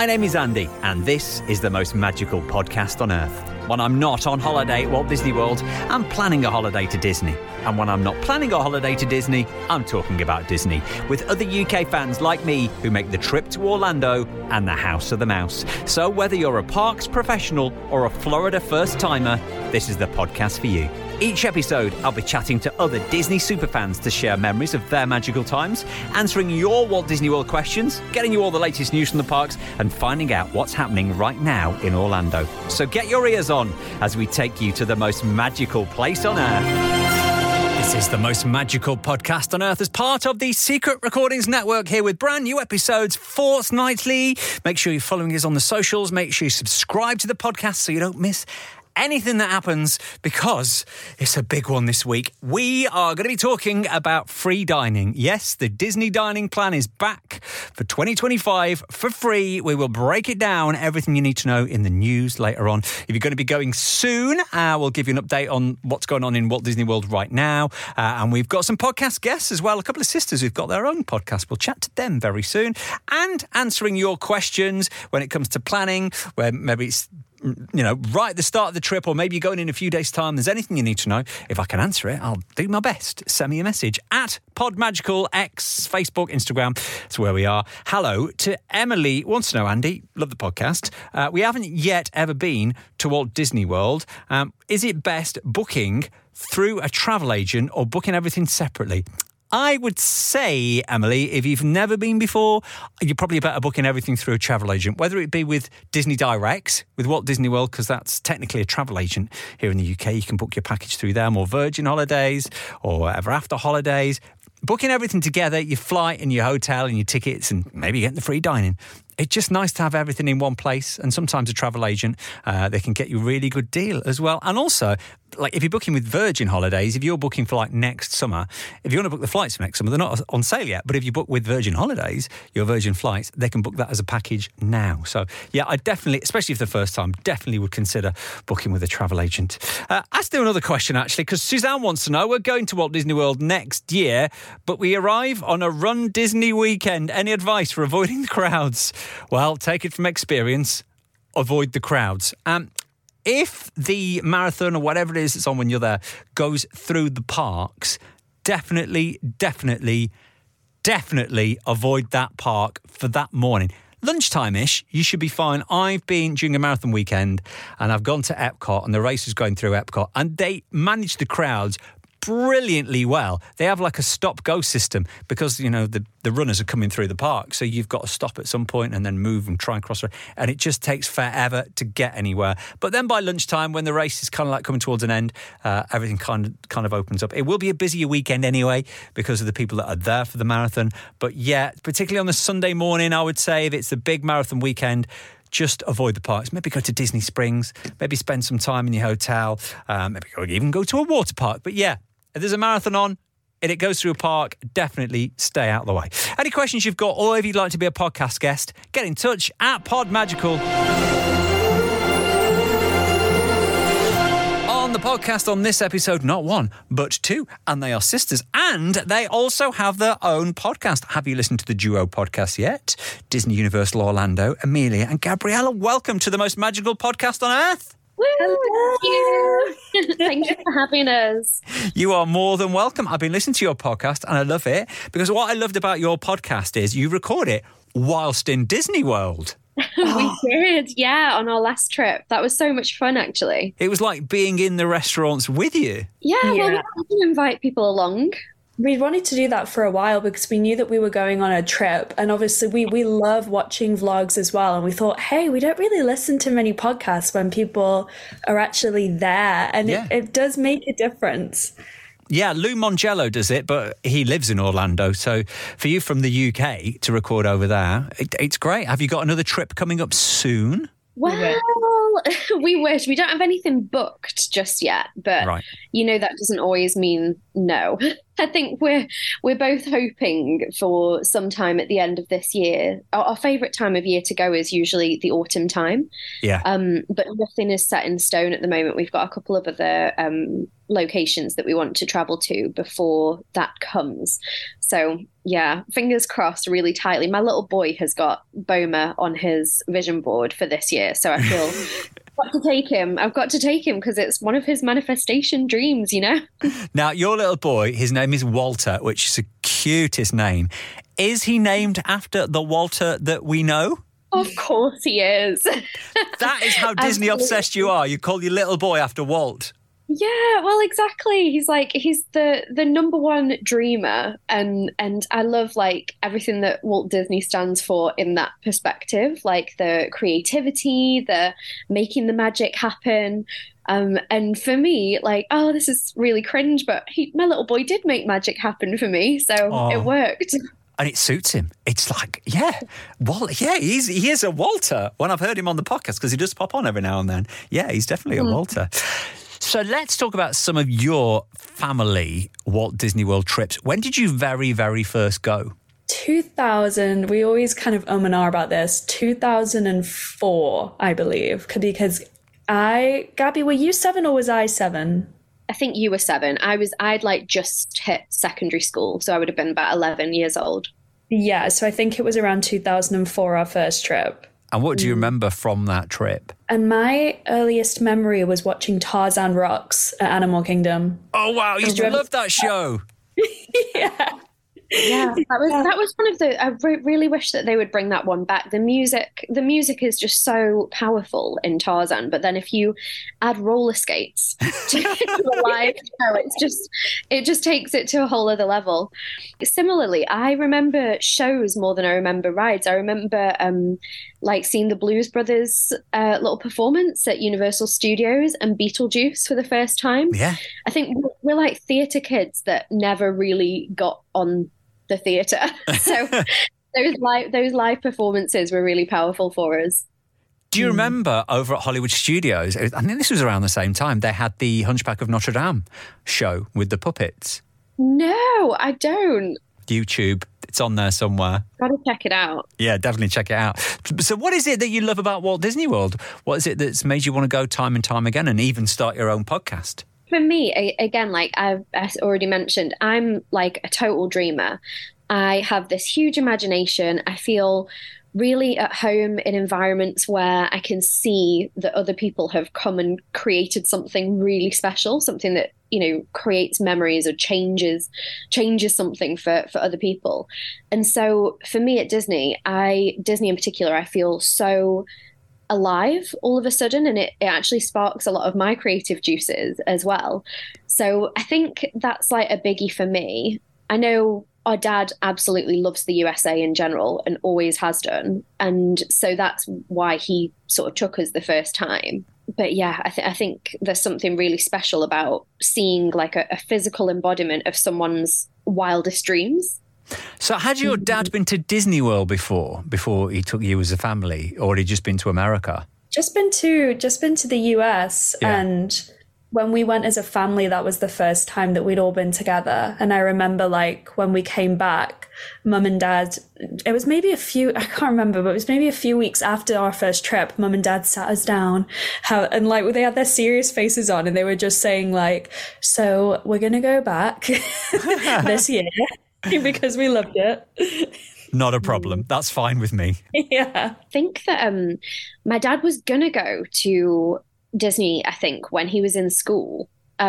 My name is Andy, and this is the most magical podcast on earth. When I'm not on holiday at Walt Disney World, I'm planning a holiday to Disney. And when I'm not planning a holiday to Disney, I'm talking about Disney with other UK fans like me who make the trip to Orlando and the House of the Mouse. So whether you're a parks professional or a Florida first-timer, this is the podcast for you. Each episode, I'll be chatting to other Disney superfans to share memories of their magical times, answering your Walt Disney World questions, getting you all the latest news from the parks, and finding out what's happening right now in Orlando. So get your ears on as we take you to the most magical place on earth. This is the most magical podcast on earth as part of the Secret Recordings Network, here with brand new episodes fortnightly. Make sure you're following us on the socials. Make sure you subscribe to the podcast so you don't miss anything that happens, because it's a big one this week. We are going to be talking about free dining. Yes, the Disney dining plan is back for 2025 for free. We will break it down, everything you need to know in the news later on. If you're going to be going soon, we'll give you an update on what's going on in Walt Disney World right now. And we've got some podcast guests as well, a couple of sisters who've got their own podcast. We'll chat to them very soon, and answering your questions when it comes to planning, where maybe it's right at the start of the trip, or maybe you're going in a few days' time. There's anything you need to know. If I can answer it, I'll do my best. Send me a message at Podmagical, X, Facebook, Instagram. That's where we are. Hello to Emily. Wants to know, Andy, love the podcast. We haven't yet ever been to Walt Disney World. Is it best booking through a travel agent or booking everything separately? I would say, Emily, if you've never been before, you're probably better booking everything through a travel agent, whether it be with Disney Direct, with Walt Disney World, because that's technically a travel agent here in the UK. You can book your package through them, or Virgin Holidays, or Ever After Holidays. Booking everything together, your flight and your hotel and your tickets, and maybe getting the free dining. It's just nice to have everything in one place. And sometimes a travel agent, they can get you a really good deal as well. And also, like if you're booking with Virgin Holidays, if you're booking for like next summer, if you want to book the flights for next summer, they're not on sale yet. But if you book with Virgin Holidays, your Virgin flights, they can book that as a package now. So yeah, I definitely, especially if the first time, definitely would consider booking with a travel agent. Ask them another question actually, because Suzanne wants to know, we're going to Walt Disney World next year, but we arrive on a Run Disney weekend. Any advice for avoiding the crowds? Well, take it from experience. Avoid the crowds. If the marathon or whatever it is that's on when you're there goes through the parks, definitely avoid that park for that morning. Lunchtime-ish, you should be fine. I've been during a marathon weekend and I've gone to Epcot, and the race is going through Epcot, and they manage the crowds brilliantly well. They have like a stop-go system because, the runners are coming through the park. So you've got to stop at some point and then move and try and cross. And it just takes forever to get anywhere. But then by lunchtime, when the race is kind of like coming towards an end, everything kind of opens up. It will be a busier weekend anyway because of the people that are there for the marathon. But yeah, particularly on the Sunday morning, I would say if it's the big marathon weekend, just avoid the parks. Maybe go to Disney Springs. Maybe spend some time in your hotel. Maybe even go to a water park. But yeah, if there's a marathon on and it goes through a park, definitely stay out of the way. Any questions you've got, or if you'd like to be a podcast guest, get in touch at Podmagical. On the podcast on this episode, not one, but two, and they are sisters, and they also have their own podcast. Have you listened to the duo podcast yet? Disney Universal Orlando, Amelia and Gabriella, welcome to the most magical podcast on earth. Hello. Thank you for having us. You are more than welcome. I've been listening to your podcast and I love it because what I loved about your podcast is you record it whilst in Disney World. We did, yeah, on our last trip. That was so much fun, actually. It was like being in the restaurants with you. Yeah. Well, we wanted to invite people along. We wanted to do that for a while because we knew that we were going on a trip, and obviously we love watching vlogs as well, and we thought, hey, we don't really listen to many podcasts when people are actually there, and it does make a difference. Yeah, Lou Mongello does it, but he lives in Orlando. So for you from the UK to record over there, it's great. Have you got another trip coming up soon? Well, we wish. We don't have anything booked just yet, but that doesn't always mean no. I think we're both hoping for some time at the end of this year. Our favourite time of year to go is usually the autumn time. Yeah. But nothing is set in stone at the moment. We've got a couple of other locations that we want to travel to before that comes. So yeah, fingers crossed really tightly. My little boy has got Boma on his vision board for this year. So I feel I've got to take him because it's one of his manifestation dreams, you know? Now, your little boy, his name is Walter, which is the cutest name. Is he named after the Walter that we know? Of course he is. That is how Disney obsessed you are. You call your little boy after Walt. Yeah, well, exactly. He's the number one dreamer, and I love like everything that Walt Disney stands for in that perspective, like the creativity, the making the magic happen. And for me, like, oh, this is really cringe, but my little boy did make magic happen for me, so it worked. And it suits him. It's like, he is a Walter. When I've heard him on the podcast, because he does pop on every now and then. Yeah, he's definitely a Walter. So let's talk about some of your family Walt Disney World trips. When did you very, very first go? 2000. We always kind of and ah about this. 2004, I believe, because Gabby, were you 7 or was I 7? I think you were 7. I'd like just hit secondary school, so I would have been about 11 years old. Yeah, so I think it was around 2004, our first trip. And what do you remember from that trip? And my earliest memory was watching Tarzan Rocks at Animal Kingdom. Oh, wow. You used to love that show. Yeah. Yeah, that was one of the. I really wish that they would bring that one back. The music is just so powerful in Tarzan. But then if you add roller skates to the live show, it just takes it to a whole other level. Similarly, I remember shows more than I remember rides. I remember like seeing the Blues Brothers little performance at Universal Studios and Beetlejuice for the first time. Yeah, I think we're like theatre kids that never really got on the theatre. So those live performances were really powerful for us. Do you remember over at Hollywood Studios, I think this was around the same time, they had the Hunchback of Notre Dame show with the puppets? No, I don't. YouTube, it's on there somewhere. Gotta check it out. Yeah, definitely check it out. So what is it that you love about Walt Disney World? What is it that's made you want to go time and time again and even start your own podcast? For me, again, like I've already mentioned, I'm like a total dreamer. I have this huge imagination. I feel really at home in environments where I can see that other people have come and created something really special, something that, you know, creates memories or changes something for other people. And so for me at Disney in particular, I feel so alive all of a sudden, and it actually sparks a lot of my creative juices as well. So I think that's like a biggie for me. I know our dad absolutely loves the USA in general and always has done, and so that's why he sort of took us the first time. But yeah, I think there's something really special about seeing like a physical embodiment of someone's wildest dreams. So had your dad been to Disney World before he took you as a family, or had he just been to America? Just been to the US, yeah. And when we went as a family, that was the first time that we'd all been together. And I remember like when we came back, Mum and Dad, it was maybe I can't remember, but it was maybe a few weeks after our first trip, Mum and Dad sat us down and like they had their serious faces on and they were just saying like, so we're going to go back this year. Because we loved it. Not a problem. That's fine with me. Yeah. I think that my dad was going to go to Disney, I think, when he was in school.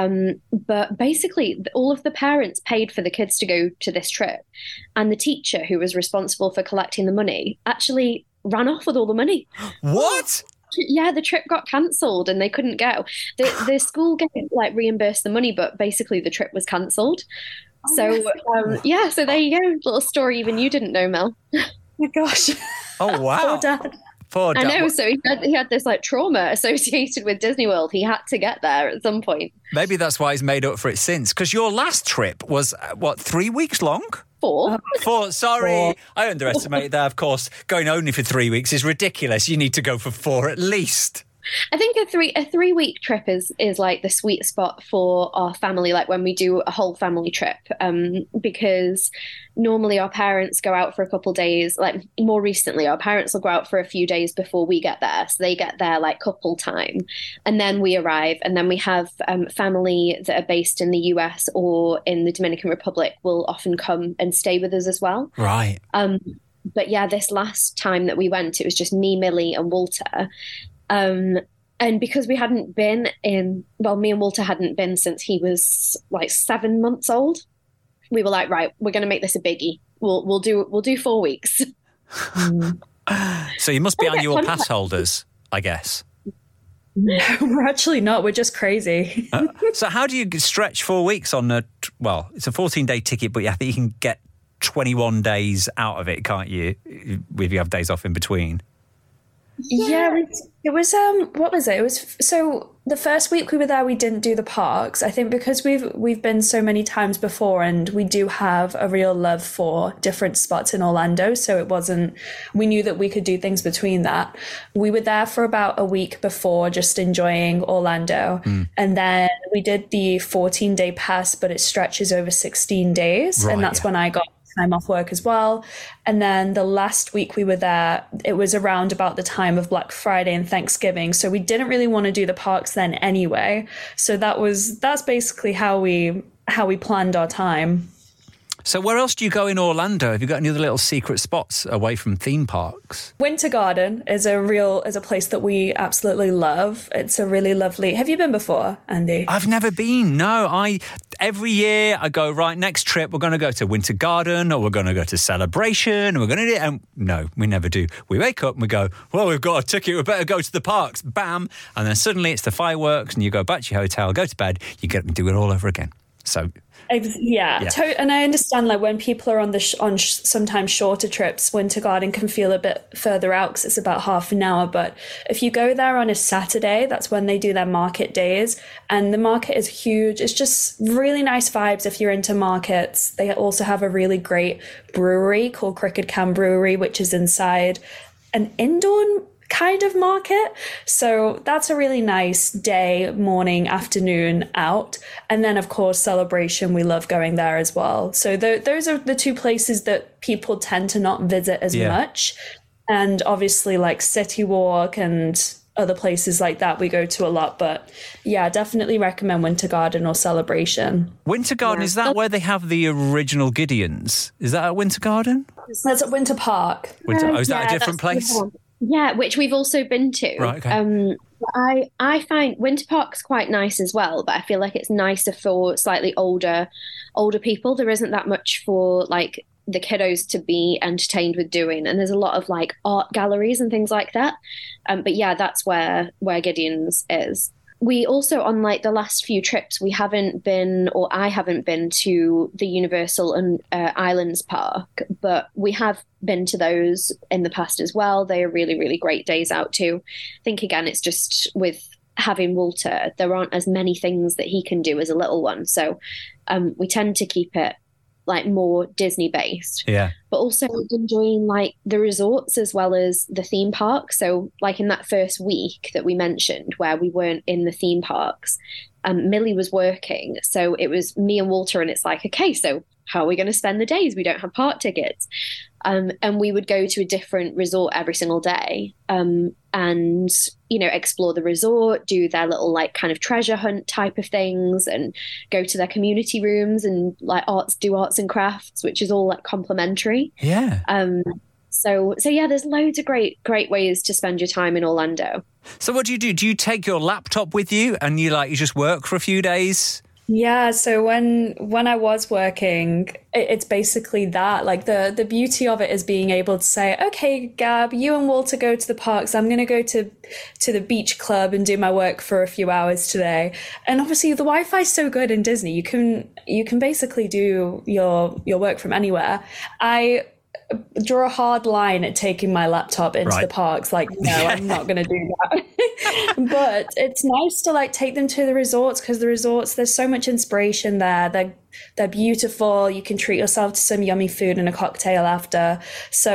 But basically, all of the parents paid for the kids to go to this trip. And the teacher who was responsible for collecting the money actually ran off with all the money. What? Yeah, the trip got cancelled and they couldn't go. The school like reimbursed the money, but basically the trip was cancelled. So, so there you go. Little story even you didn't know, Mel. Oh my gosh. Oh, wow. Poor Dad. I know. So he had this like trauma associated with Disney World. He had to get there at some point. Maybe that's why he's made up for it since. Because your last trip was, 3 weeks long? 4. 4, sorry. 4. I underestimated that, of course. Going only for 3 weeks is ridiculous. You need to go for 4 at least. I think a 3 week trip is like the sweet spot for our family, like when we do a whole family trip. Because normally our parents go out for a couple days, like more recently, our parents will go out for a few days before we get there. So they get there like couple time, and then we arrive, and then we have family that are based in the US or in the Dominican Republic will often come and stay with us as well. Right. But yeah, this last time that we went, it was just me, Millie, and Walter. And because we hadn't been me and Walter hadn't been since he was like 7 months old, we were like, right, we're going to make this a biggie. We'll do 4 weeks. So you must be annual pass holders, I guess. No, we're actually not. We're just crazy. So how do you stretch 4 weeks on it's a 14-day ticket, but I think you can get 21 days out of it, can't you? If you have days off in between. Yeah, it was what was it? It was so the first week we were there we didn't do the parks. I think because we've been so many times before, and we do have a real love for different spots in Orlando, so we knew that we could do things between that. We were there for about a week before, just enjoying Orlando. And then we did the 14-day pass, but it stretches over 16 days. Right, and that's when I got time off work as well. And then the last week we were there, it was around about the time of Black Friday and Thanksgiving, so we didn't really want to do the parks then anyway. So that's basically how we planned our time. So where else do you go in Orlando? Have you got any other little secret spots away from theme parks? Winter Garden is a place that we absolutely love. It's a really lovely... Have you been before, Andy? I've never been, no. Every year I go, right, next trip we're going to go to Winter Garden, or we're going to go to Celebration, or we're going to do... And no, we never do. We wake up and we go, well, we've got a ticket, we better go to the parks. Bam! And then suddenly it's the fireworks and you go back to your hotel, go to bed, you get to do it all over again. So... Yeah. And I understand, like, when people are on sometimes shorter trips, Winter Garden can feel a bit further out because it's about half an hour. But if you go there on a Saturday, that's when they do their market days, and the market is huge. It's just really nice vibes if you're into markets. They also have a really great brewery called Crooked Can Brewery, which is inside an indoor kind of market. So that's a really nice day, morning, afternoon out. And then, of course, Celebration, we love going there as well. So those are the two places that people tend to not visit as much. And obviously, like City Walk and other places like that we go to a lot. But yeah, definitely recommend Winter Garden or Celebration. Winter Garden, is that where they have the original Gideons? Is that at Winter Garden? That's at Winter Park. Is that a different place? Yeah, which we've also been to. Right, okay. I find Winter Park's quite nice as well, but I feel like it's nicer for slightly older people. There isn't that much for like the kiddos to be entertained with doing, and there's a lot of like art galleries and things like that. But yeah, that's where Gideon's is. We also, on like the last few trips, I haven't been to the Universal and Islands Park, but we have been to those in the past as well. They are really, really great days out too. I think, again, it's just with having Walter, there aren't as many things that he can do as a little one. So we tend to keep it like more Disney based, but also enjoying like the resorts as well as the theme parks. So like in that first week that we mentioned where we weren't in the theme parks, Millie was working, so it was me and Walter, and it's like, okay, so how are we going to spend the days? We don't have park tickets. And we would go to a different resort every single day, and, you know, explore the resort, do their little like kind of treasure hunt type of things, and go to their community rooms and like do arts and crafts, which is all like complimentary. Yeah. So yeah, there's loads of great ways to spend your time in Orlando. So what do you do? Do you take your laptop with you and you just work for a few days? Yeah, so when I was working, it's basically that. Like the beauty of it is being able to say, okay, Gab, you and Walter go to the parks. I'm going to go to the beach club and do my work for a few hours today. And obviously the Wi-Fi is so good in Disney. You can basically do your work from anywhere. I draw a hard line at taking my laptop into the parks. Like, no, I'm not going to do that. But it's nice to like take them to the resorts, because the resorts, there's so much inspiration there. They're beautiful. You can treat yourself to some yummy food and a cocktail after. So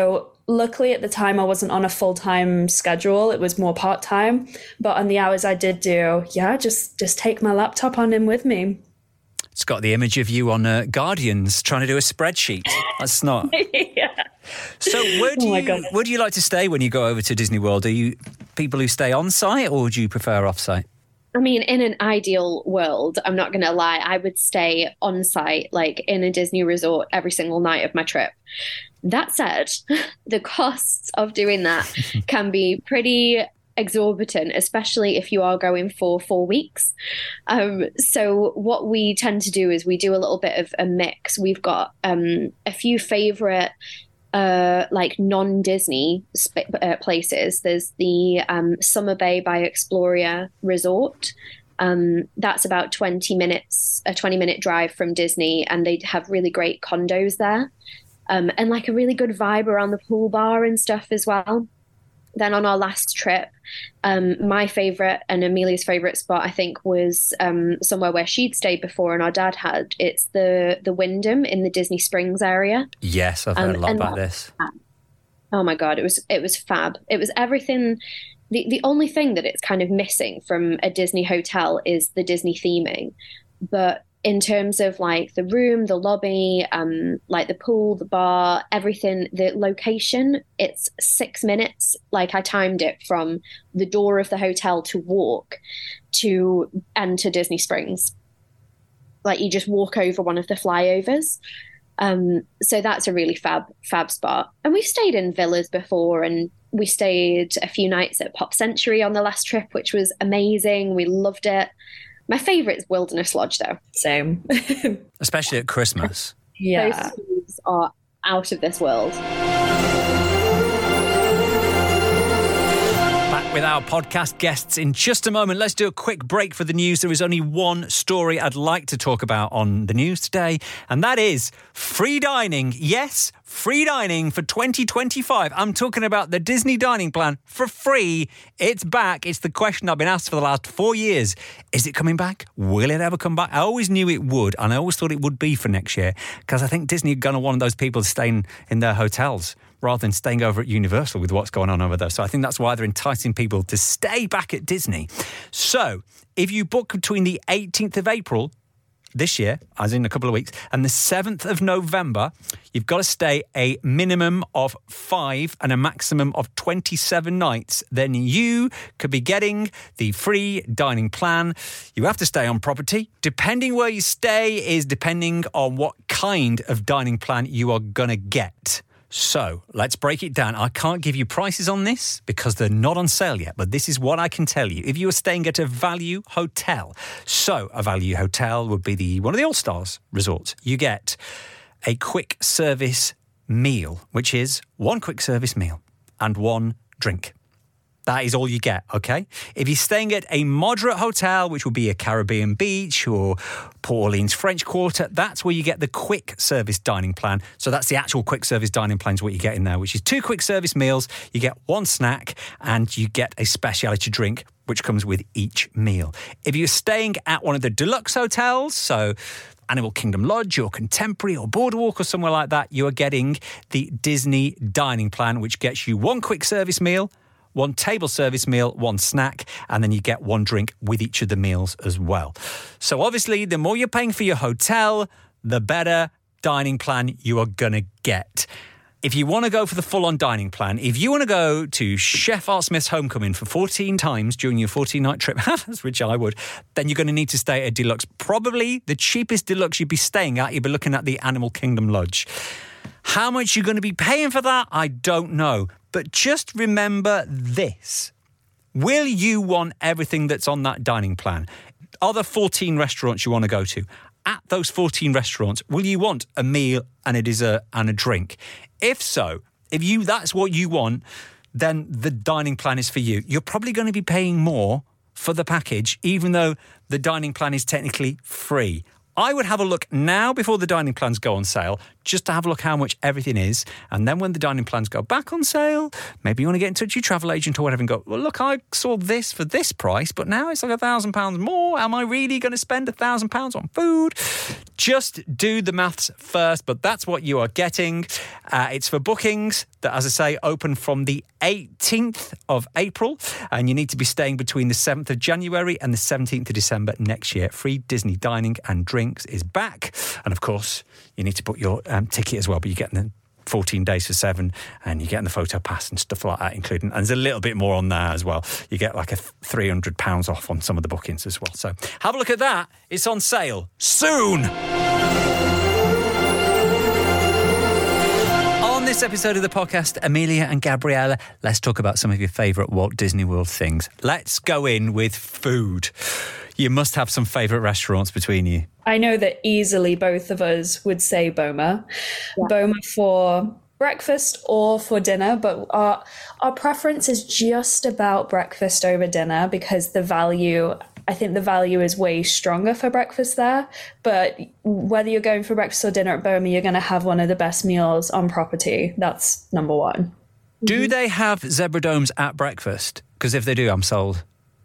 luckily at the time I wasn't on a full-time schedule. It was more part-time. But on the hours I did do, just take my laptop on in with me. It's got the image of you on Guardians trying to do a spreadsheet. That's not... Yeah. So where do you like to stay when you go over to Disney World? Are you people who stay on site or do you prefer off site? I mean, in an ideal world, I'm not going to lie, I would stay on site, like in a Disney resort every single night of my trip. That said, the costs of doing that can be pretty exorbitant, especially if you are going for 4 weeks. So what we tend to do is we do a little bit of a mix. We've got a few favorite like non-Disney places. There's the Summer Bay by Exploria Resort. That's about 20 minutes, a 20-minute drive from Disney, and they have really great condos there, and like a really good vibe around the pool bar and stuff as well. Then on our last trip, my favorite and Amelia's favorite spot, I think, was somewhere where she'd stayed before and our dad had. It's the Wyndham in the Disney Springs area. Yes, I've heard a lot about this. Oh my God, it was fab. It was everything. The only thing that it's kind of missing from a Disney hotel is the Disney theming. But in terms of like the room, the lobby, like the pool, the bar, everything, the location, it's 6 minutes. Like I timed it from the door of the hotel to walk to enter Disney Springs. Like you just walk over one of the flyovers. So that's a really fab spot. And we've stayed in villas before, and we stayed a few nights at Pop Century on the last trip, which was amazing. We loved it. My favourite is Wilderness Lodge, though. Same. Especially at Christmas. Yeah. Those views are out of this world. Back with our podcast guests in just a moment. Let's do a quick break for the news. There is only one story I'd like to talk about on the news today, and that is free dining. Yes, free dining for 2025. I'm talking about the Disney dining plan for free. It's back. It's the question I've been asked for the last 4 years. Is it coming back? Will it ever come back? I always knew it would, and I always thought it would be for next year, because I think Disney are going to want those people staying in their hotels rather than staying over at Universal with what's going on over there. So I think that's why they're enticing people to stay back at Disney. So if you book between the 18th of April this year, as in a couple of weeks, and the 7th of November, you've got to stay a minimum of 5 and a maximum of 27 nights. Then you could be getting the free dining plan. You have to stay on property. Depending where you stay is depending on what kind of dining plan you are going to get. So let's break it down. I can't give you prices on this because they're not on sale yet, but this is what I can tell you. If you are staying at a value hotel, so a value hotel would be one of the All-Stars resorts. You get a quick service meal, which is one quick service meal and one drink. That is all you get, okay? If you're staying at a moderate hotel, which would be a Caribbean Beach or Port Orleans French Quarter, that's where you get the quick service dining plan. So that's the actual quick service dining plan is what you get in there, which is 2 quick service meals, you get 1 snack, and you get a specialty drink, which comes with each meal. If you're staying at one of the deluxe hotels, so Animal Kingdom Lodge or Contemporary or Boardwalk or somewhere like that, you are getting the Disney dining plan, which gets you 1 quick service meal, 1 table service meal, 1 snack, and then you get 1 drink with each of the meals as well. So obviously, the more you're paying for your hotel, the better dining plan you are going to get. If you want to go for the full-on dining plan, if you want to go to Chef Art Smith's Homecoming for 14 times during your 14-night trip, which I would, then you're going to need to stay at a deluxe. Probably the cheapest deluxe you'd be staying at, you'd be looking at the Animal Kingdom Lodge. How much you're going to be paying for that, I don't know. But just remember this. Will you want everything that's on that dining plan? Are there 14 restaurants you want to go to? At those 14 restaurants, will you want a meal and a dessert and a drink? If so, if that's what you want, then the dining plan is for you. You're probably going to be paying more for the package, even though the dining plan is technically free. I would have a look now before the dining plans go on sale, just to have a look how much everything is. And then when the dining plans go back on sale, maybe you want to get in touch with your travel agent or whatever and go, well, look, I saw this for this price, but now it's like £1,000 more. Am I really going to spend £1,000 on food? Just do the maths first, but that's what you are getting. It's for bookings that, as I say, open from the 18th of April, and you need to be staying between the 7th of January and the 17th of December next year. Free Disney dining and drinks is back. And of course, you need to book your ticket as well, but you're getting the 14 days for 7 and you're getting the photo pass and stuff like that including. And there's a little bit more on there as well. You get like a £300 off on some of the bookings as well. So have a look at that. It's on sale soon. On this episode of the podcast, Amelia and Gabriella, let's talk about some of your favourite Walt Disney World things. Let's go in with food. You must have some favourite restaurants between you. I know that easily both of us would say Boma. Yeah. Boma for breakfast or for dinner, but our preference is just about breakfast over dinner because I think the value is way stronger for breakfast there. But whether you're going for breakfast or dinner at Boma, you're going to have one of the best meals on property. That's number one. Do they have Zebra Domes at breakfast? Because if they do, I'm sold.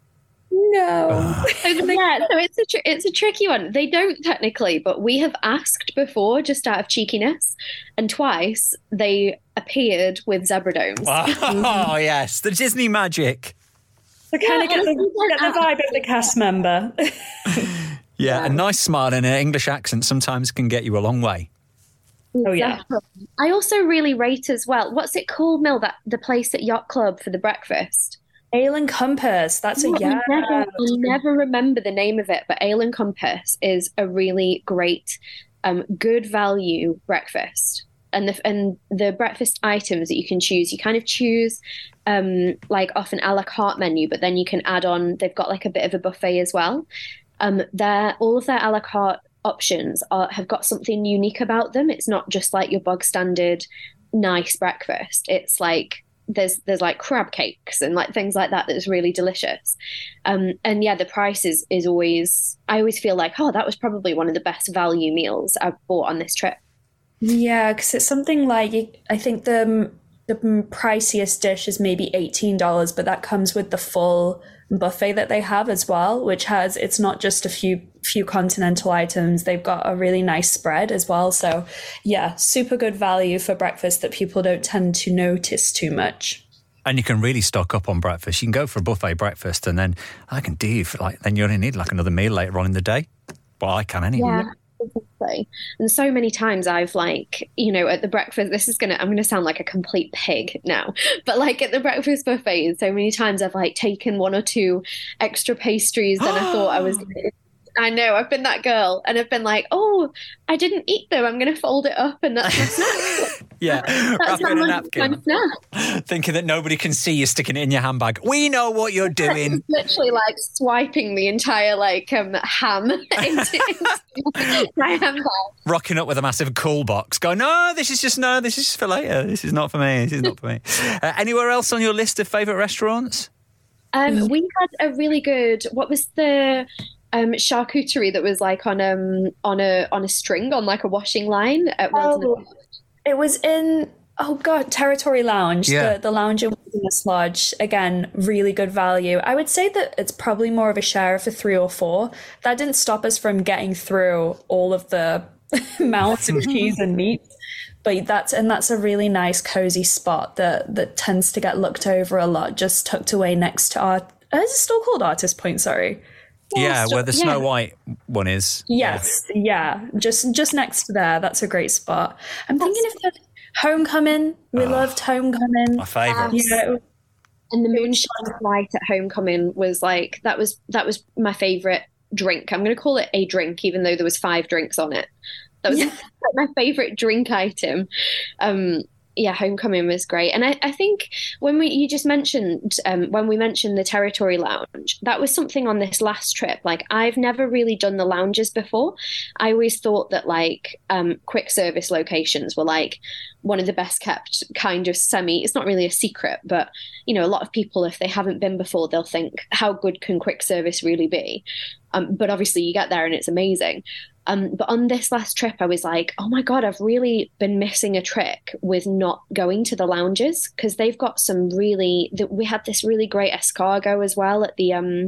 No. Yeah, so it's a tricky one. They don't technically, but we have asked before just out of cheekiness, and twice they appeared with Zebra Domes. Oh, yes. The Disney magic. So kind of get the vibe of the cast member. Yeah, a nice smile and an English accent sometimes can get you a long way. Oh, yeah. I also really rate as well. What's it called, Mel? The place at Yacht Club for the breakfast? Ale and Compass. That's I never remember the name of it, but Ale and Compass is a really great, good value breakfast. And the breakfast items that you can choose, you kind of choose like off an a la carte menu, but then you can add on. They've got like a bit of a buffet as well. All of their a la carte options have got something unique about them. It's not just like your bog standard nice breakfast. It's like there's like crab cakes and like things like that that's really delicious. And yeah, the price is always, I always feel like, oh, that was probably one of the best value meals I've bought on this trip. Yeah, because it's something like, I think the priciest dish is maybe $18, but that comes with the full buffet that they have as well, which has, it's not just a few continental items. They've got a really nice spread as well. So yeah, super good value for breakfast that people don't tend to notice too much. And you can really stock up on breakfast. You can go for a buffet breakfast and then I can do you for like, then you only need like another meal later on in the day. Well, I can anyway. Yeah. Exactly. And so many times I've like, at the breakfast, I'm going to sound like a complete pig now, but like at the breakfast buffet, so many times I've like taken one or two extra pastries than I thought I was going to. I know, I've been that girl and I've been like, oh, I didn't eat them. I'm going to fold it up and that's my snack. Yeah, wrap it in a napkin. Thinking that nobody can see you sticking it in your handbag. We know what you're doing. It's literally like swiping the entire like ham into my handbag. Rocking up with a massive cool box going, this is just for later. This is not for me. Anywhere else on your list of favourite restaurants? We had a really good, what was the charcuterie that was like on a string on like a washing line at it was in Territory Lounge, yeah. the lounge in Wilderness Lodge. Again, really good value. I would say that it's probably more of a share for 3 or 4. That didn't stop us from getting through all of the mounts of cheese and meat. But that's a really nice cozy spot that tends to get looked over a lot, just tucked away next to is it still called Artist Point? Sorry. Yeah, where the Snow White one is. Yes, yeah. Just next to there. That's a great spot. I'm thinking of the Homecoming. We loved Homecoming. My favourite. Yeah. And the moonshine flight at Homecoming was like, that was my favourite drink. I'm going to call it a drink, even though there was 5 drinks on it. That was my favourite drink item. Homecoming was great. And I think when you just mentioned, when we mentioned the Territory Lounge, that was something on this last trip. Like, I've never really done the lounges before. I always thought that like quick service locations were like one of the best kept kind of it's not really a secret, but a lot of people, if they haven't been before, they'll think, how good can quick service really be? But obviously you get there and it's amazing. But on this last trip, I was like, oh my God, I've really been missing a trick with not going to the lounges, because they've got we had this really great escargot as well at the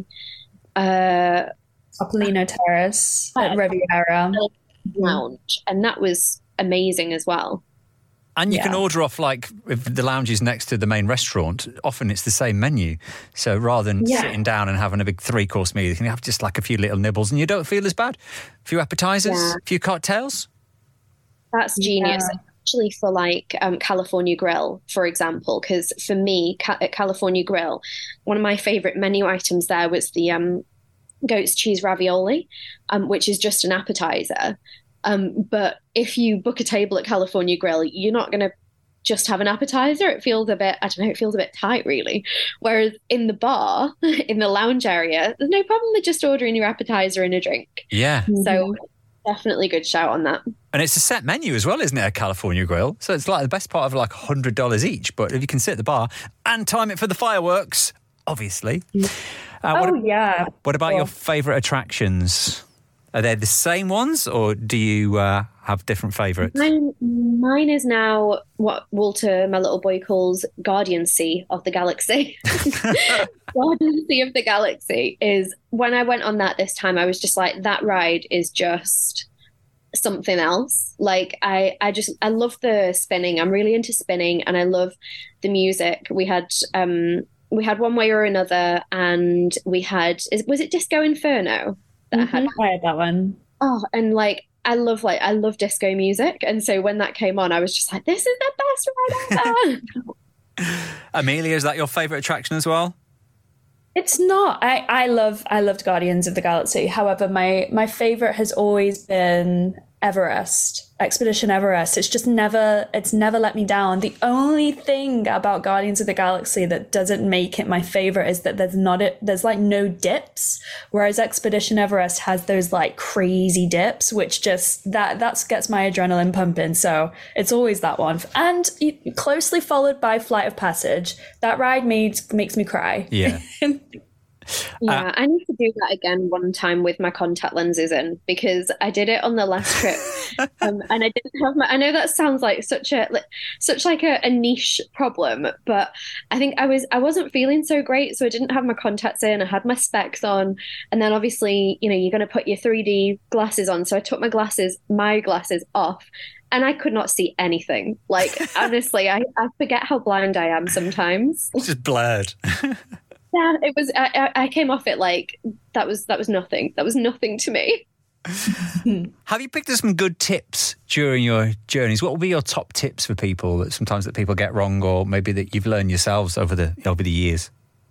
Topolino Terrace at Riviera lounge, and that was amazing as well. And you can order off, like, if the lounge is next to the main restaurant, often it's the same menu. So rather than sitting down and having a big 3-course meal, you can have just like a few little nibbles and you don't feel as bad. A few appetizers, a few cocktails. That's genius. Especially for like California Grill, for example, because for me, at California Grill, one of my favorite menu items there was the goat's cheese ravioli, which is just an appetizer. But if you book a table at California Grill, you're not going to just have an appetizer. It feels a bit, I don't know, it feels a bit tight, really. Whereas in the bar, in the lounge area, there's no problem with just ordering your appetizer and a drink. Yeah. So definitely good shout on that. And it's a set menu as well, isn't it, at California Grill? So it's like the best part of like $100 each. But if you can sit at the bar and time it for the fireworks, obviously. What about your favourite attractions? Are they the same ones, or do you have different favourites? Mine is now what Walter, my little boy, calls Guardian Sea of the Galaxy. Guardian Sea of the Galaxy is, when I went on that this time, I was just like, that ride is just something else. Like, I love the spinning. I'm really into spinning, and I love the music. We had One Way or Another, and we had, was it Disco Inferno? I had that one. Oh, and like I love disco music, and so when that came on, I was just like, this is the best ride ever. Amelia, is that your favourite attraction as well? It's not. I loved Guardians of the Galaxy. However, my favourite has always been Expedition Everest. It's never let me down. The only thing about Guardians of the Galaxy that doesn't make it my favorite is that there's like no dips, whereas Expedition Everest has those like crazy dips, which just that gets my adrenaline pumping. So it's always that one, and closely followed by Flight of Passage. That ride makes me cry. Yeah. Yeah, I need to do that again one time with my contact lenses in, because I did it on the last trip, and I didn't have I know that sounds like such a niche problem, but I think I wasn't feeling so great, so I didn't have my contacts in. I had my specs on, and then obviously, you're going to put your 3D glasses on, so I took my glasses off. And I could not see anything. Like, honestly, I forget how blind I am sometimes. It's just blurred. Yeah, it was. I came off it like that was nothing. That was nothing to me. Have you picked up some good tips during your journeys? What will be your top tips for people that people get wrong, or maybe that you've learned yourselves over the years?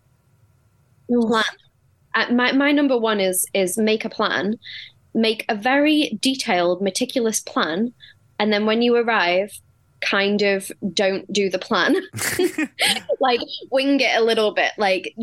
Plan. My number one is make a plan. Make a very detailed, meticulous plan, and then when you arrive, kind of don't do the plan. Like, wing it a little bit. Like,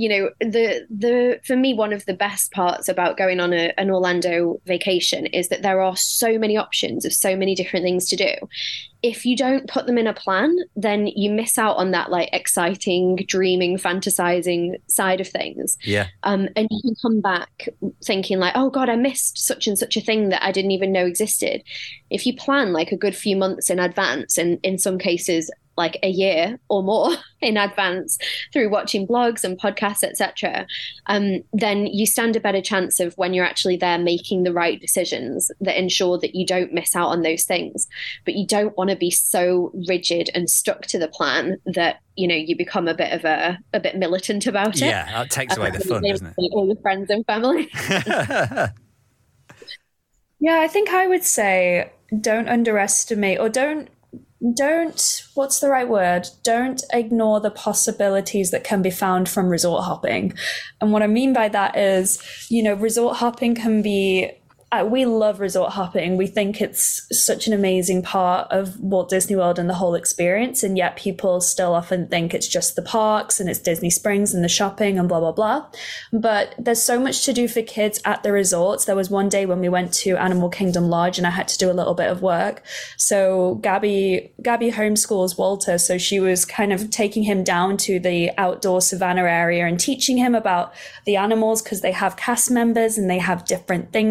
for me, one of the best parts about going on an Orlando vacation is that there are so many options of so many different things to do. If you don't put them in a plan, then you miss out on that like exciting, dreaming, fantasizing side of things. Yeah. And you can come back thinking like, oh God, I missed such and such a thing that I didn't even know existed. If you plan like a good few months in advance, and in some cases like a year or more in advance through watching blogs and podcasts, etc., then you stand a better chance of, when you're actually there, making the right decisions that ensure that you don't miss out on those things. But you don't want to be so rigid and stuck to the plan that you become a bit militant about it. Yeah, that takes away the fun, doesn't it? All your friends and family. Yeah, I think I would say don't underestimate, or don't what's the right word? Don't ignore the possibilities that can be found from resort hopping. And what I mean by that is, resort hopping can be, we love resort hopping. We think it's such an amazing part of Walt Disney World and the whole experience. And yet people still often think it's just the parks and it's Disney Springs and the shopping and blah, blah, blah. But there's so much to do for kids at the resorts. There was one day when we went to Animal Kingdom Lodge and I had to do a little bit of work. So Gabby homeschools Walter. So she was kind of taking him down to the outdoor savannah area and teaching him about the animals, because they have cast members and they have different things to learn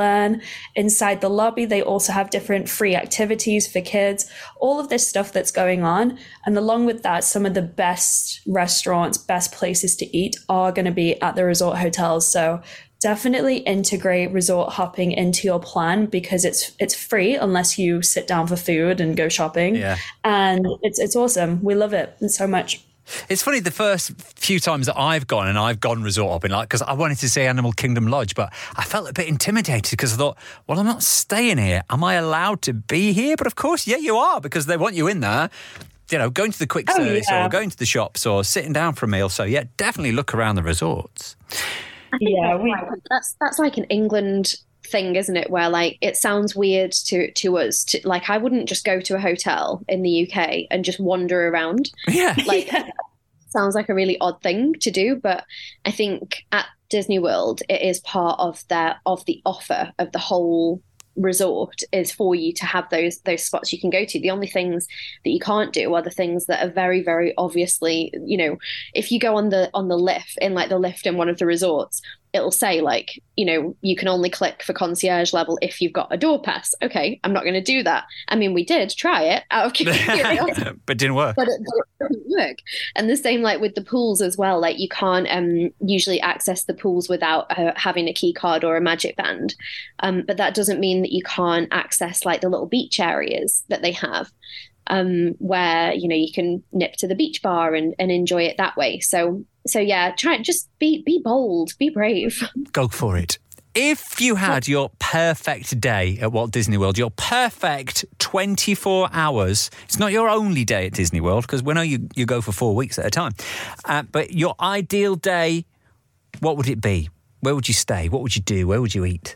learn. Inside the lobby, they also have different free activities for kids, all of this stuff that's going on. And along with that, some of the best restaurants, best places to eat are going to be at the resort hotels. So definitely integrate resort hopping into your plan, because it's free unless you sit down for food and go shopping. Yeah. And it's awesome. We love it so much. It's funny, the first few times that I've gone resort hopping, like, because I wanted to see Animal Kingdom Lodge, but I felt a bit intimidated because I thought, well, I'm not staying here. Am I allowed to be here? But of course, yeah, you are, because they want you in there, you know, going to the quick service or going to the shops or sitting down for a meal. So yeah, definitely look around the resorts. Yeah, that's like an England thing, isn't it? Where like it sounds weird to us. Like I wouldn't just go to a hotel in the UK and just wander around. Yeah, like sounds like a really odd thing to do, but I think at Disney World it is part of the offer of the whole resort is for you to have those spots you can go to. The only things that you can't do are the things that are very, very obviously, you know, if you go on the lift in one of the resorts, it'll say like, you know, you can only click for concierge level if you've got a door pass. Okay, I'm not going to do that. I mean, we did try it out of curiosity, but didn't work. But it didn't work. And the same like with the pools as well. Like you can't usually access the pools without having a key card or a magic band. But that doesn't mean that you can't access like the little beach areas that they have. Where, you know, you can nip to the beach bar and enjoy it that way. So yeah, just be bold, be brave. Go for it. If you had your perfect day at Walt Disney World, your perfect 24 hours, it's not your only day at Disney World, because we know you go for 4 weeks at a time, but your ideal day, what would it be? Where would you stay? What would you do? Where would you eat?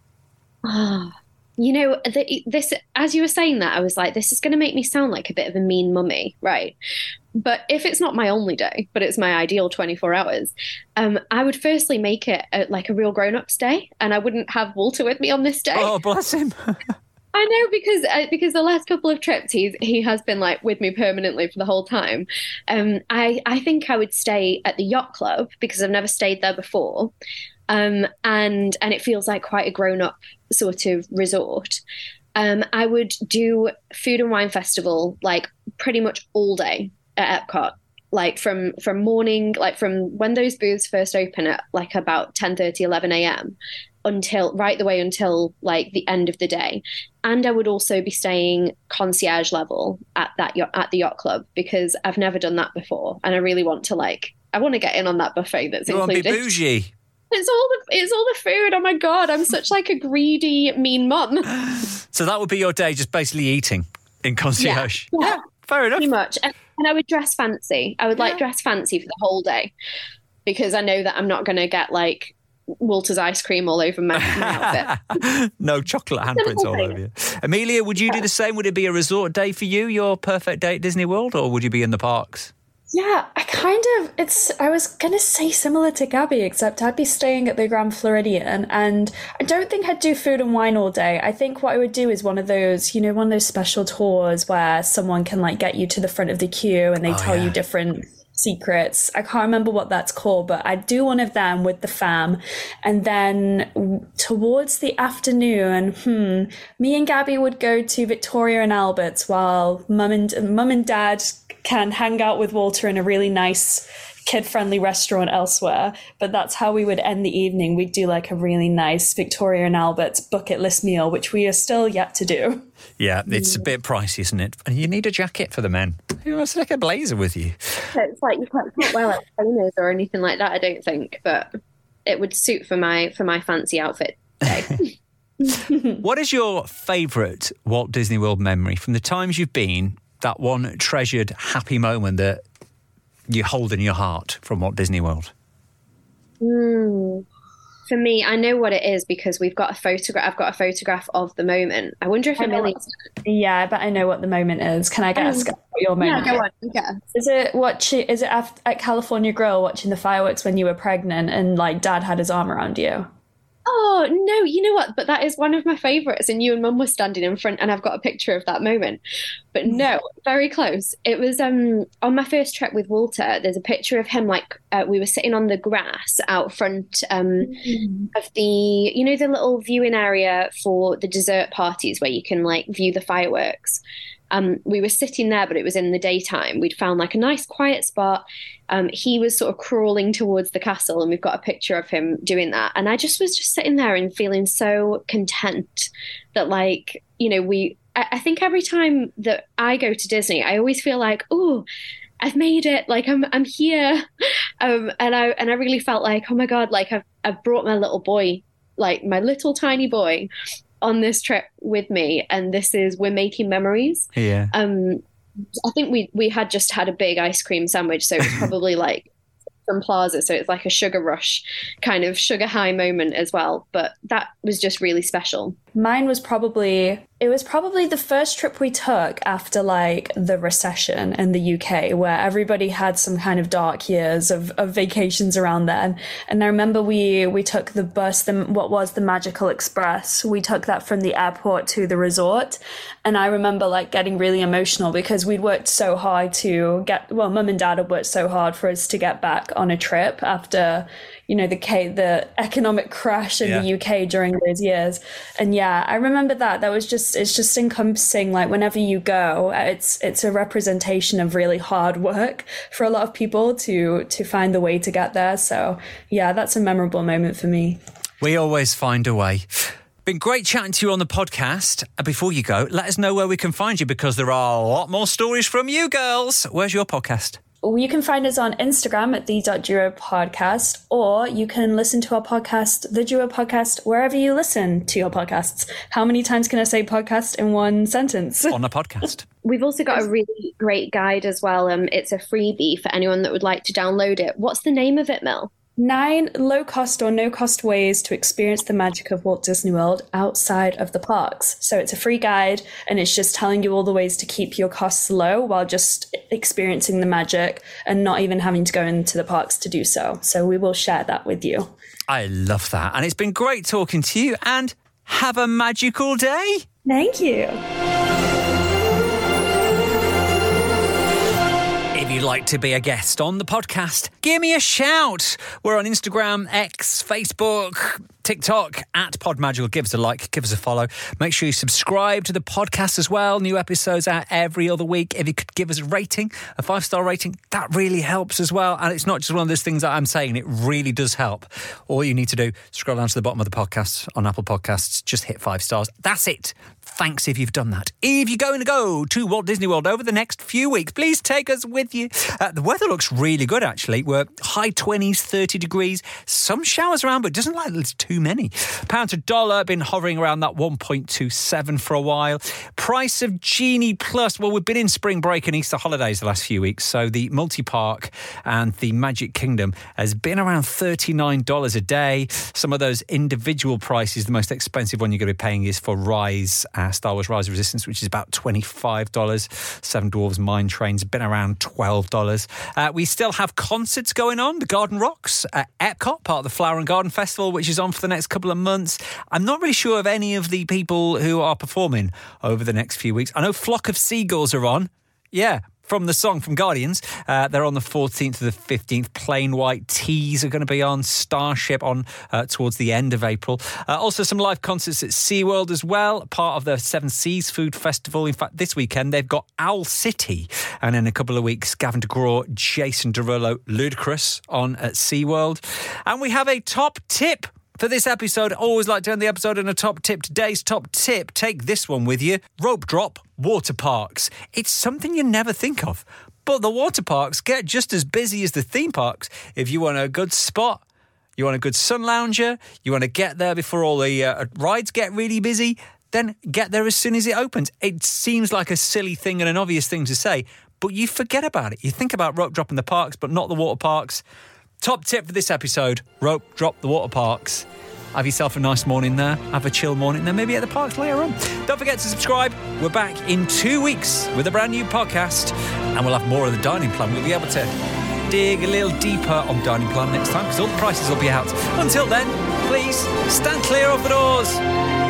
You know, this, as you were saying that, I was like, this is going to make me sound like a bit of a mean mummy, right? But if it's not my only day, but it's my ideal 24 hours, I would firstly make it like a real grown-ups day, and I wouldn't have Walter with me on this day. Oh, bless him. I know, because the last couple of trips he has been like with me permanently for the whole time. I think I would stay at the yacht club because I've never stayed there before. And it feels like quite a grown-up sort of resort. I would do Food and Wine Festival like pretty much all day at Epcot, like from morning, like from when those booths first open at like about 10:30, 11 a.m. until right the way until like the end of the day. And I would also be staying concierge level at the yacht club, because I've never done that before, and I really want to I want to get in on that buffet that's included. You want to be bougie. It's all the food. Oh my God, I'm such like a greedy, mean mum. So that would be your day, just basically eating in concierge. Yeah. Fair enough. Pretty much. And I would dress fancy. I would dress fancy for the whole day, because I know that I'm not going to get like Walter's ice cream all over my outfit. No chocolate handprints all over you. Amelia, would you do the same? Would it be a resort day for you, your perfect day at Disney World, or would you be in the parks? Yeah, I was going to say similar to Gabby, except I'd be staying at the Grand Floridian, and I don't think I'd do food and wine all day. I think what I would do is one of those special tours where someone can like get you to the front of the queue and they tell you different secrets. I can't remember what that's called, but I'd do one of them with the fam. And then towards the afternoon, me and Gabby would go to Victoria and Albert's while mum and dad can hang out with Walter in a really nice kid-friendly restaurant elsewhere. But that's how we would end the evening. We'd do like a really nice Victoria and Albert's bucket list meal, which we are still yet to do. Yeah, it's a bit pricey, isn't it? And you need a jacket for the men. You must take a blazer with you. It's like you can't wear like trainers or anything like that, I don't think, but it would suit for my fancy outfit day. What is your favourite Walt Disney World memory from the times you've been? That one treasured happy moment that you hold in your heart from Walt Disney World? For me, I know what it is because we've got a photograph. I've got a photograph of the moment. I wonder if Amelia... Yeah, but I know what the moment is. Can I guess what your moment? Yeah, go on. Yeah. Is it at California Grill watching the fireworks when you were pregnant and like Dad had his arm around you? Oh, no, you know what? But that is one of my favorites. And you and Mum were standing in front, and I've got a picture of that moment. But no, very close. It was on my first trek with Walter. There's a picture of him, like we were sitting on the grass out front of the little viewing area for the dessert parties where you can like view the fireworks. We were sitting there, but it was in the daytime. We'd found like a nice quiet spot. He was sort of crawling towards the castle, and we've got a picture of him doing that. And I was just sitting there and feeling so content that, like, I think every time that I go to Disney, I always feel like, oh, I've made it. Like I'm here. And I really felt like, oh my God, like I've brought my little boy, like my little tiny boy, on this trip with me, and we're making memories. Yeah. I think we had just had a big ice cream sandwich, so it's probably like from Plaza, so it's like a sugar rush kind of sugar high moment as well. But that was just really special. Mine was probably the first trip we took after like the recession in the UK, where everybody had some kind of dark years of vacations around then. And I remember we took the bus, what was the Magical Express. We took that from the airport to the resort. And I remember like getting really emotional because we'd worked so hard Mum and Dad had worked so hard for us to get back on a trip after, the economic crash in the UK during those years. And yeah, I remember that was it's just encompassing, like whenever you go, it's a representation of really hard work for a lot of people to find the way to get there. So yeah, that's a memorable moment for me. We always find a way. Been great chatting to you on the podcast. Before you go, let us know where we can find you, because there are a lot more stories from you girls. Where's your podcast? You can find us on Instagram at the.duo podcast, or you can listen to our podcast, The Duo Podcast, wherever you listen to your podcasts. How many times can I say podcast in one sentence? On a podcast. We've also got a really great guide as well. It's a freebie for anyone that would like to download it. What's the name of it, Mel? 9 low-cost or no-cost ways to experience the magic of Walt Disney World outside of the parks. So it's a free guide, and it's just telling you all the ways to keep your costs low while just experiencing the magic and not even having to go into the parks to do so. So we will share that with you. I love that. And it's been great talking to you, and have a magical day. Thank you. If you'd like to be a guest on the podcast, give me a shout. We're on Instagram, X, Facebook, TikTok, at Podmagical. Give us a like, give us a follow. Make sure you subscribe to the podcast as well. New episodes out every other week. If you could give us a rating, a 5-star rating, that really helps as well. And it's not just one of those things that I'm saying, it really does help. All you need to do, scroll down to the bottom of the podcast on Apple Podcasts, just hit 5 stars. That's it. Thanks if you've done that. If you're going to go to Walt Disney World over the next few weeks, please take us with you. The weather looks really good, actually. We're high 20s, 30 degrees. Some showers around, but it doesn't look like there's too many. Pound to dollar, been hovering around that 1.27 for a while. Price of Genie Plus. Well, we've been in spring break and Easter holidays the last few weeks, so the multi-park and the Magic Kingdom has been around $39 a day. Some of those individual prices, the most expensive one you're going to be paying is for Rise, Star Wars Rise of Resistance, which is about $25. Seven Dwarfs Mine Train's been around $12. We still have concerts going on. The Garden Rocks at Epcot, part of the Flower and Garden Festival, which is on for the next couple of months. I'm not really sure of any of the people who are performing over the next few weeks. I know Flock of Seagulls are on. Yeah, from the song from Guardians. They're on the 14th to the 15th. Plain White Tees are going to be on. Starship on towards the end of April. Also some live concerts at SeaWorld as well, part of the Seven Seas Food Festival. In fact, this weekend they've got Owl City. And in a couple of weeks, Gavin DeGraw, Jason Derulo, Ludacris on at SeaWorld. And we have a top tip for this episode. I always like to end the episode on a top tip. Today's top tip, take this one with you. Rope drop water parks. It's something you never think of, but the water parks get just as busy as the theme parks. If you want a good spot, you want a good sun lounger, you want to get there before all the rides get really busy, then get there as soon as it opens. It seems like a silly thing and an obvious thing to say, but you forget about it. You think about rope dropping the parks, but not the water parks. Top tip for this episode, rope drop the water parks. Have yourself a nice morning there. Have a chill morning there, maybe at the parks later on. Don't forget to subscribe. We're back in 2 weeks with a brand new podcast, and we'll have more of the dining plan. We'll be able to dig a little deeper on dining plan next time, because all the prices will be out. Until then, please stand clear of the doors.